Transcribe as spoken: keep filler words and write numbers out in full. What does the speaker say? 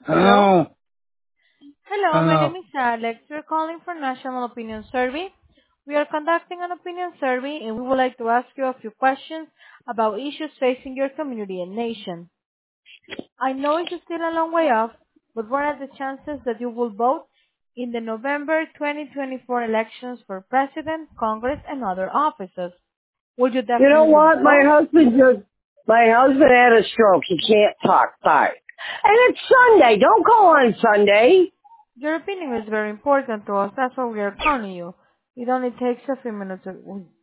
Hello? Oh, Hello, my oh. name is Alex. We're calling for National Opinion Survey. We are conducting an opinion survey and we would like to ask you a few questions about issues facing your community and nation. I know it's still a long way off, but what are the chances that you will vote in the November twenty twenty-four elections for President, Congress, and other offices? Would you You know definitely do what? My so? husband just, my husband had a stroke. He can't talk. Sorry. And it's Sunday. Don't call on Sunday. Your opinion is very important to us. That's why we are calling you. It only takes a few minutes.